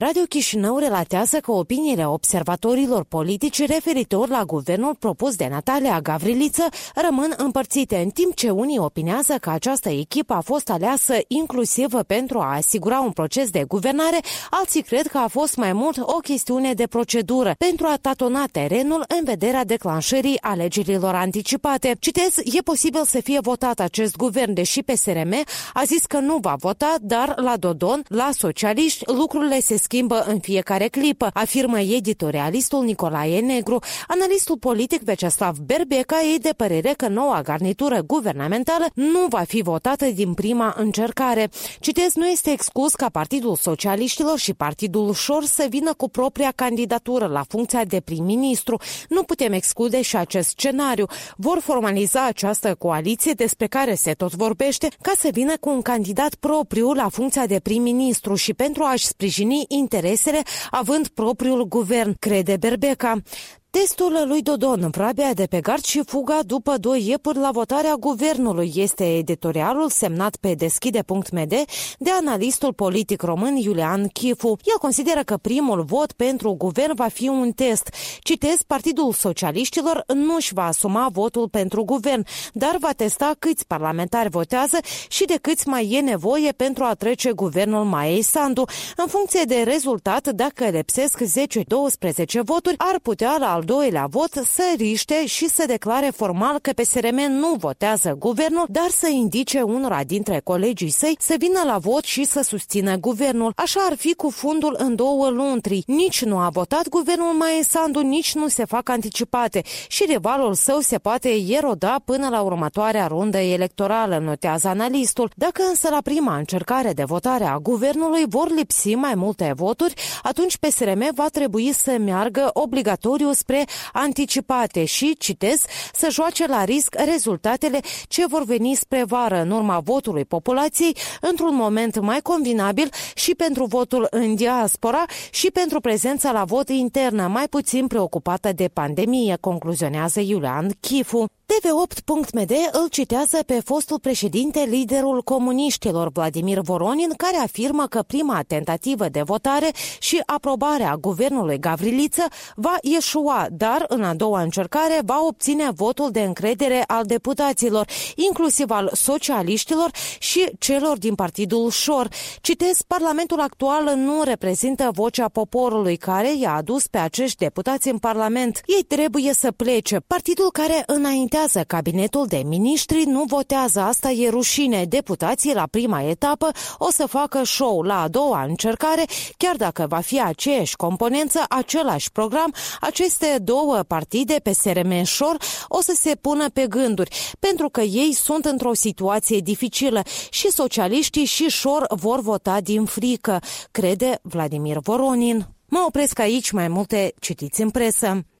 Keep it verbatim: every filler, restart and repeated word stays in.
Radio Chișinău relatează că opiniile observatorilor politici referitor la guvernul propus de Natalia Gavriliță rămân împărțite, în timp ce unii opinează că această echipă a fost aleasă inclusiv pentru a asigura un proces de guvernare, alții cred că a fost mai mult o chestiune de procedură pentru a tatona terenul în vederea declanșării alegerilor anticipate. Citez, e posibil să fie votat acest guvern, deși P S R M a zis că nu va vota, dar la Dodon, la socialiști, lucrurile se schimbă în fiecare clipă, afirmă editorialistul Nicolae Negru. Analistul politic Veceslav Berbeca e de părere că noua garnitură guvernamentală nu va fi votată din prima încercare. Citez, nu este exclus ca Partidul Socialiștilor și Partidul Șor să vină cu propria candidatură la funcția de prim-ministru. Nu putem exclude și acest scenariu. Vor formaliza această coaliție despre care se tot vorbește ca să vină cu un candidat propriu la funcția de prim-ministru și pentru a-și sprijini interesele având propriul guvern, crede Berbeca. Testul lui Dodon, vrabia de pe gard și fuga după doi iepuri la votarea guvernului este editorialul semnat pe deschide punct m d de analistul politic român Iulian Chifu. El consideră că primul vot pentru guvern va fi un test. Citez, Partidul Socialiștilor nu își va asuma votul pentru guvern, dar va testa câți parlamentari votează și de câți mai e nevoie pentru a trece guvernul Maiei Sandu. În funcție de rezultat, dacă lipsesc zece douăsprezece voturi, ar putea la al doilea vot să riște și să declare formal că P S R M nu votează guvernul, dar să indice unora dintre colegii săi să vină la vot și să susțină guvernul. Așa ar fi cu fundul în două luntri. Nici nu a votat guvernul Maiei Sandu, nici nu se fac anticipate și rivalul său se poate eroda până la următoarea rundă electorală, notează analistul. Dacă însă la prima încercare de votare a guvernului vor lipsi mai multe voturi, atunci P S R M va trebui să meargă obligatoriu spre anticipate și, citez, să joace la risc rezultatele ce vor veni spre vară în urma votului populației într-un moment mai convenabil și pentru votul în diaspora și pentru prezența la vot internă mai puțin preocupată de pandemie, concluzionează Iulian Chifu. T V opt punct m d îl citează pe fostul președinte, liderul comuniștilor Vladimir Voronin, care afirmă că prima tentativă de votare și aprobare a guvernului Gavriliță va ieșua, dar în a doua încercare va obține votul de încredere al deputaților, inclusiv al socialiștilor și celor din Partidul Șor. Citez, Parlamentul actual nu reprezintă vocea poporului care i-a adus pe acești deputați în Parlament. Ei trebuie să plece. Partidul care înaintea cabinetul de miniștri nu votează, asta e rușine. Deputații la prima etapă o să facă show, la a doua încercare, chiar dacă va fi aceeași componență, același program, aceste două partide, P S R M Șor, o să se pună pe gânduri, pentru că ei sunt într-o situație dificilă și socialiștii și Șor vor vota din frică, crede Vladimir Voronin. Mă opresc aici, mai multe citiți în presă.